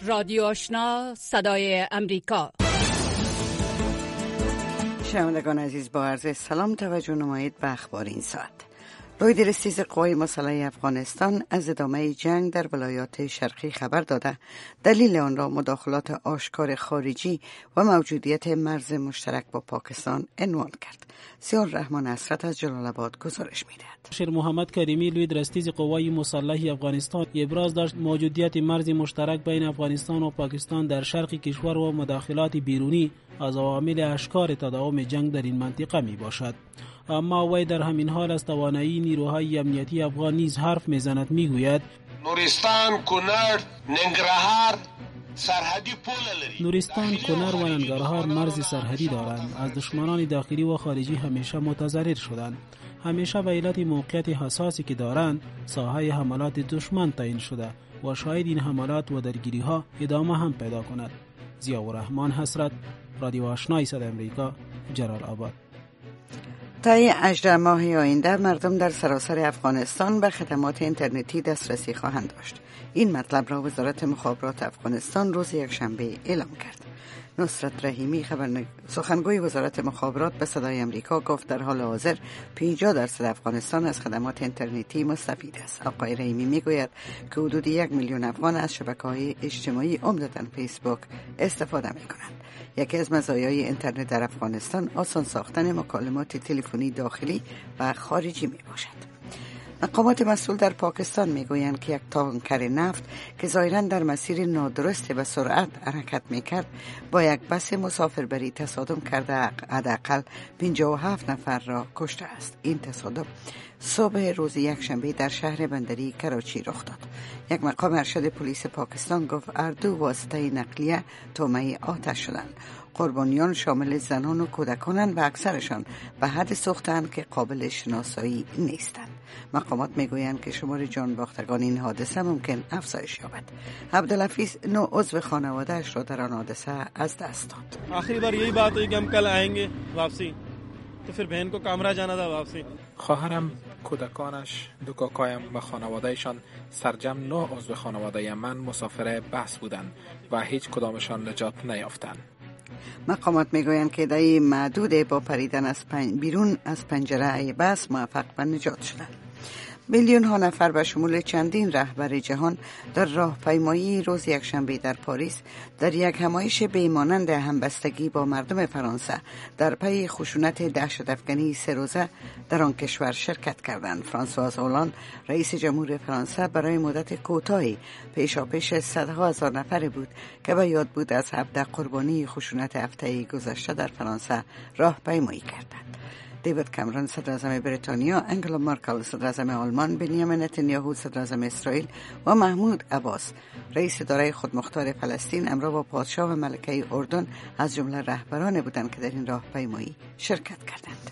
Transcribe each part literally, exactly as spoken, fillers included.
رادیو آشنا صدای امریکا. شنوندگان عزیز، با عرض سلام توجه نمایید به اخبار این ساعت. روی درستیز قوای مسلح افغانستان از ادامه جنگ در ولایات شرقی خبر داده دلیل آن را مداخلات آشکار خارجی و موجودیت مرز مشترک با پاکستان عنوان کرد. سیار رحمان حسرت از جلال آباد گزارش می‌دهد. شیر محمد کریمی لوی درستیز قوای مسلح افغانستان ابراز داشت موجودیت مرز مشترک بین افغانستان و پاکستان در شرق کشور و مداخلات بیرونی از عوامل اشکار تداوم جنگ در این منطقه می باشد. اما وی در همین حال از توانایی نیروهای امنیتی افغان نیز حرف میزند. میگوید نورستان، کنر، ننگرهار سرحدی پول لري. نورستان، کنر و ننگرهار مرز سرحدی دارند. از دشمنان داخلی و خارجی همیشه متضرر شدند. همیشه به علت موقعیت حساسی که دارند ساحه حملات دشمن تعیین شده و شاید این حملات و درگیری ها ادامه هم پیدا کند. ضیاءالرحمن حسرت، رادیو آشنای صدای امریکا، جلال آباد. طی هجده ماه آینده مردم در سراسر افغانستان به خدمات اینترنتی دسترسی خواهند داشت. این مطلب را وزارت مخابرات افغانستان روز یکشنبه اعلام کرد. نصرت رحیمی خبرنگار سخنگوی وزارت مخابرات به صدای امریکا گفت در حال حاضر پنجاه درصد افغانستان از خدمات اینترنتی مستفید است. آقای رحیمی میگوید که حدود یک میلیون افغان از شبکه‌های اجتماعی عمدتاً فیسبوک استفاده می‌کنند. یکی از مزایای اینترنت در افغانستان آسان ساختن مکالمات تلفنی داخلی و خارجی میباشد. مقامات مسئول در پاکستان میگویند که یک تانکر نفت که ظاهراً در مسیر نادرست به سرعت حرکت میکرد با یک بس مسافربری تصادم کرده حداقل پنجاه و هفت نفر را کشته است. این تصادم صبح روز یکشنبه در شهر بندری کراچی رخ داد. یک مقام ارشد پلیس پاکستان گفت هر دو واسطه نقلیه تومه آتش شدند. قربانیان شامل زنان و کودکانند و اکثرشان به حد سوختند که قابل شناسایی نیستند. مقامات میگویند که شمار جان باختگان این حادثه ممکن افزایش یابد. عبدالحفیظ نو عضو خانواده‌اش را در آن حادثه از دست داد. آخری بار یہی بات ہوئی کہ ہم کل آئیں گے واپسی تو پھر بہن کو کامرا جانا تھا واپسی. خواهرم، کودکانش، دو کاکایم و خانوادهشان سرجم نه عضو خانواده من مسافر بس بودند و هیچ کدامشان نجات نیافتند. مقامات میگویند که عده‌ای معدود با پریدن از پن... بیرون از پنجره بس موفق به نجات شدند. میلیون ها نفر به شمول چندین رهبر جهان در راهپیمایی روز یکشنبه در پاریس در یک همایش بیمانند همبستگی با مردم فرانسه در پی خشونت دهشت‌افکنی سه روزه در آن کشور شرکت کردند. فرانسواز هولاند رئیس جمهور فرانسه برای مدت کوتاهی پیشاپیش صدها هزار نفر بود که به یاد بود از هفده قربانی خشونت هفته گذشته در فرانسه راهپیمایی کردند. دیوید کامرون صدر اعظم بریتانیا، انگلا مارکل صدر اعظم آلمان، بنیامین نتانیاهو صدر اعظم اسرائیل و محمود عباس رئیس اداره خودمختار فلسطین امروز با پادشاه و ملکه اردن از جمله رهبران بودند که در این راهپیمایی شرکت کردند.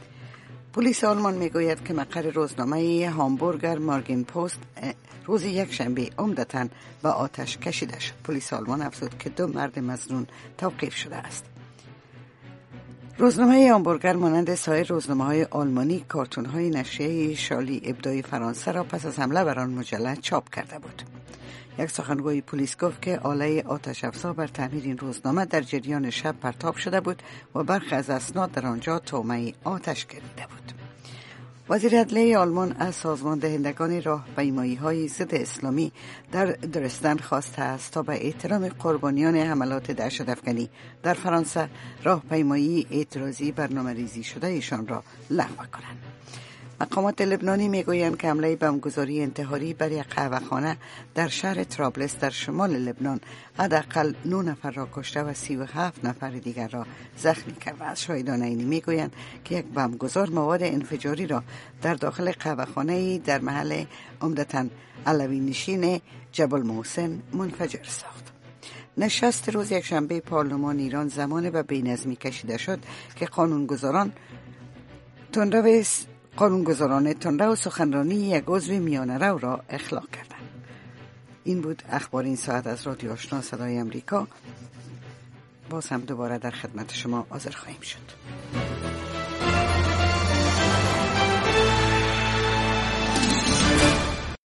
پلیس آلمان میگوید که مقر روزنامه هامبورگر مارگین پست روز یکشنبه عمدتاً به آتش کشیده شد. پلیس آلمان افزود که دو مرد مظنون توقیف شده است. روزنامه هامبورگر مانند سایر روزنامه‌های آلمانی کارتون‌های نشریه شالی ابداعی فرانسه را پس از حمله بر آن مجلد چاپ کرده بود. یک سخنگوی پلیس گفت که آله آتش افزا بر تعمیر این روزنامه در جریان شب پرتاب شده بود و برخی از اسناد در آنجا تومه آتش گرفته بود. وزیر عدلیه آلمان از سازمان دهندگان راهپیمایی‌های ضد اسلامی در درستن خواسته است تا به احترام قربانیان حملات دهشت‌افکنی در فرانسه راهپیمایی اعتراضی برنامه‌ریزی شده ایشان را لغو کنند. مقامات لبنانی میگویند که حمله بمبگذاری انتحاری بر یک قهوه‌خانه در شهر طرابلس در شمال لبنان حداقل نه نفر را کشته و سی و هفت نفر دیگر را زخمی کرده است. شاهدان عینی میگویند که یک بمبگذار مواد انفجاری را در داخل قهوه‌خانه‌ای در محل عمدتاً علوی نشین جبل محسن منفجر ساخت. نشست روز یکشنبه پارلمان ایران زمان به بی‌نظمی کشیده شد که قانونگذاران تندرو قانونگذاران تندرو سخنرانی یک عضو میانه رو را اخلاق کردند. این بود اخبار این ساعت از رادیو آشنا صدای امریکا. باز هم دوباره در خدمت شما حاضر خواهیم شد.